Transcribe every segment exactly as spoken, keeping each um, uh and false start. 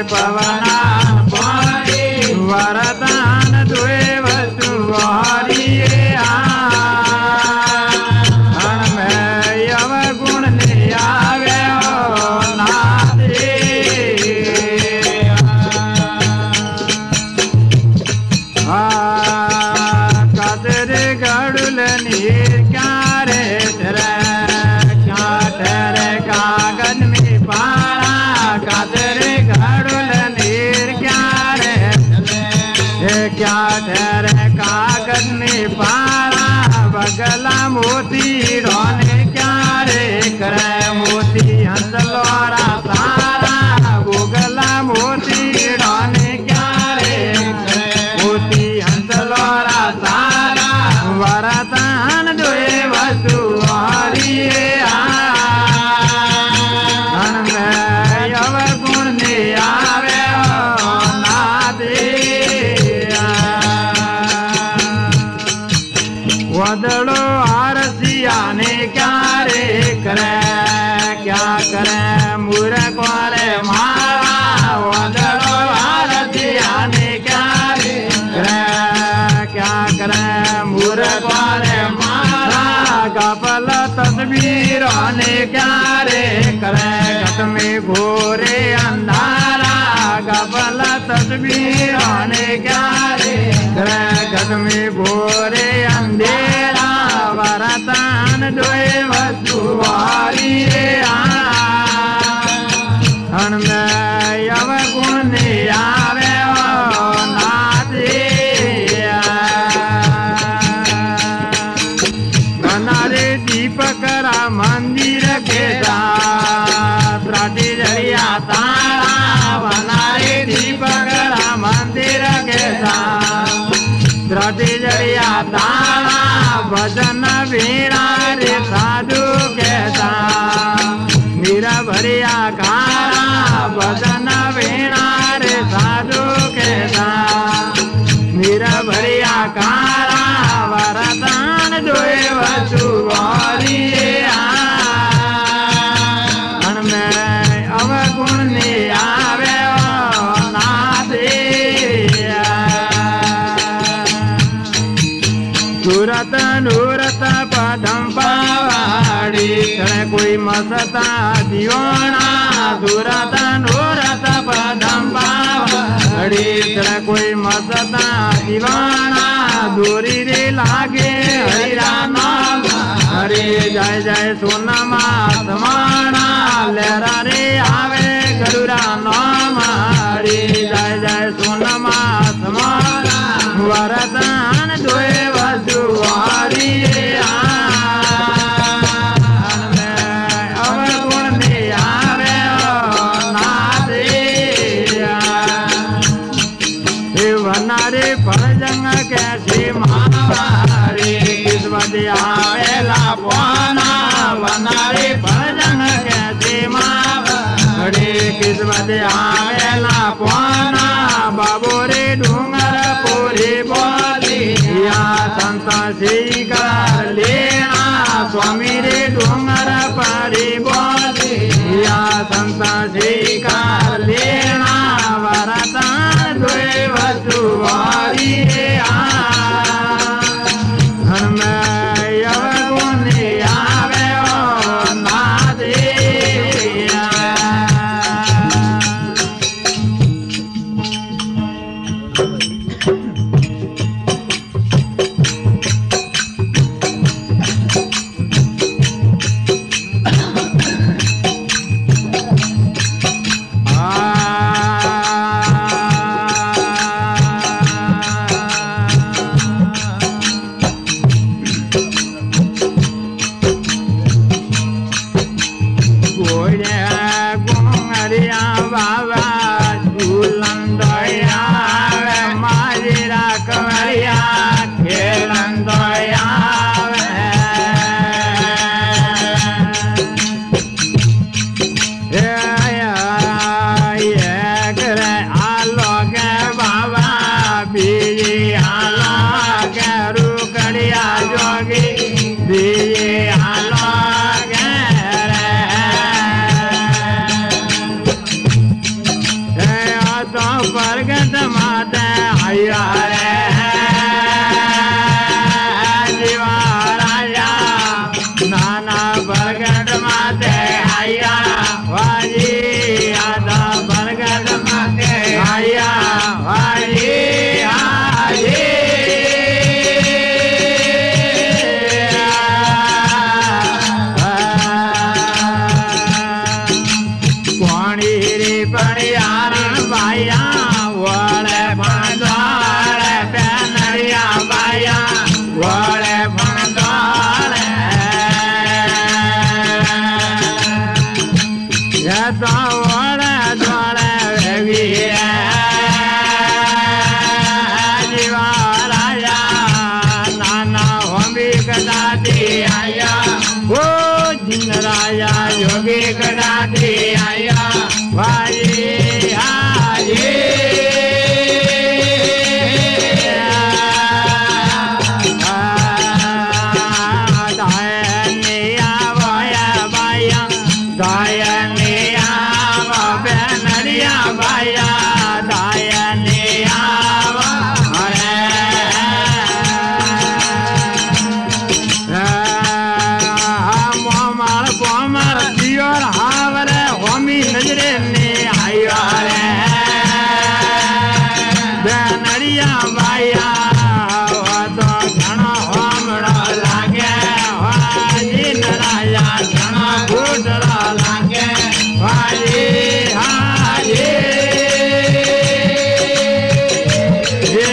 पवना पानी वरदान दुए वस्तु वारी हन में यव गुण ने आवे नादे कदर गड़ुल नीर क्या रे तेरे क्या तेरे कागज में पारा कदर गड़ुल नीर क्या रे क्या तेरे कागज में पारा बगला मोती रोने क्या रे करे मोती हंसलोरा सारा गोगला मोती रोने क्या रे मोती हंसलोरा सारा वरदान दुए वस्तु वारी हन में यव गुण ने आवे नादे वदड़ो आरसिया ने क्या रे करे क्या करे मुरे कोरे मारा वदड़ो आरसिया ने क्या रे करे क्या करे मुरे कोरे मारा कपल तस्वीरों ने क्या रे करे घट में घोरे अंधारा कपल तस्वीरों ने क्या रे करे घट में घोरे अंधेरा वरदान दुए वस्तु वारी हन में यव गुण ने आवे नादे बनारे दीपक रा मंदिर के साथ राती जड़िया तारा बनारे दीपक रा मंदिर के साथ राती जड़िया तारा भजन वीरा रे साधु के साथ मीरा भरिया कारा भजन वीरा रे साधु के साथ मीरा भरिया कारा वरदान दुए वस्तु वारी हन में अवगुण ने आवे नादे सूरत नूरत पदम पावाड़ी करे कोई मसता दीवाना सूरत नूरत पदम पावाड़ी करे कोई मसता दीवाना दूरी रे लागे हरिरा नाम हरे जय जय सोनमा समाना लहरा रे आवे गरुरा नाम हरे जय जय सोनमा समाना वरदान दुए वस्तु वारी अवगुण ने आवे नादे वनारे फलजंग कैसे मावारे किस्मत आवेला पाना वनारे फलजंग कैसे मावारे किस्मत आवेला पाना बाबो रे डूंगर पूरी बोली या संत स्वीकार लेना स्वामी रे डूंगर परी बोली या संत स्वीकार लेना वरदान दुए वस्तु वारी हन में यव गुण ने आवे नादे प्रगट माते आया रे जीवा राजा नाना प्रगट माते आया वाजी आदा प्रगट माते आया वाजी आजी परियारण बाया वड़े भंडार पेनरिया बाया वड़े भंडार ये तो वड़े द्वारे वीर जीवा राजा नाना होमी कदाती आया वो जिन राजा योगी कदाती आया वाजी आजी दायनिया वाया बाया दायनिया बेनरिया बाया दायनिया अरे मोमार पोमार दियोर हावरे होमी नजरे ने आया रे बेनरिया बाया वो तो घणो होमड़ो लागे वाजी नराया घणो फूटड़ो लागे वाजी हाजी जे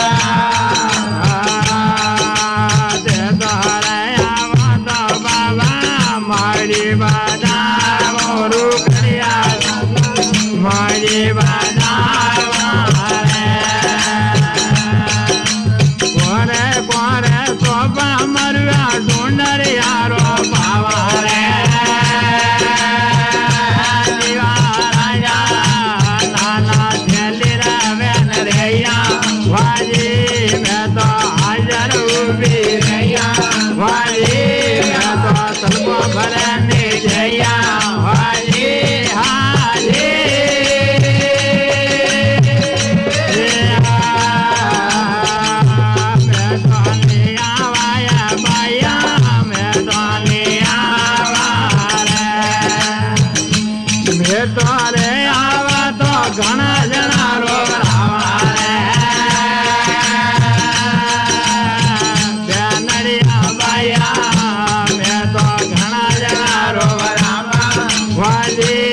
दे तोरे आवा तो बाबा मारी बादा मोरू करिया मारी बादा कोरे कोरे सोबा मरुआ ढूंढर यारो पावा रे जीवा राजा नाना झेली रवेन रैया वाजी मैं तो हाजर उभी रैया वाजी मैं तो सबको भरने जैया वाजी हाजी तोरे आवा तो घना जना रोग रावा रे बेनरिया बाया मैं तो घना जना रोग रावा वाजी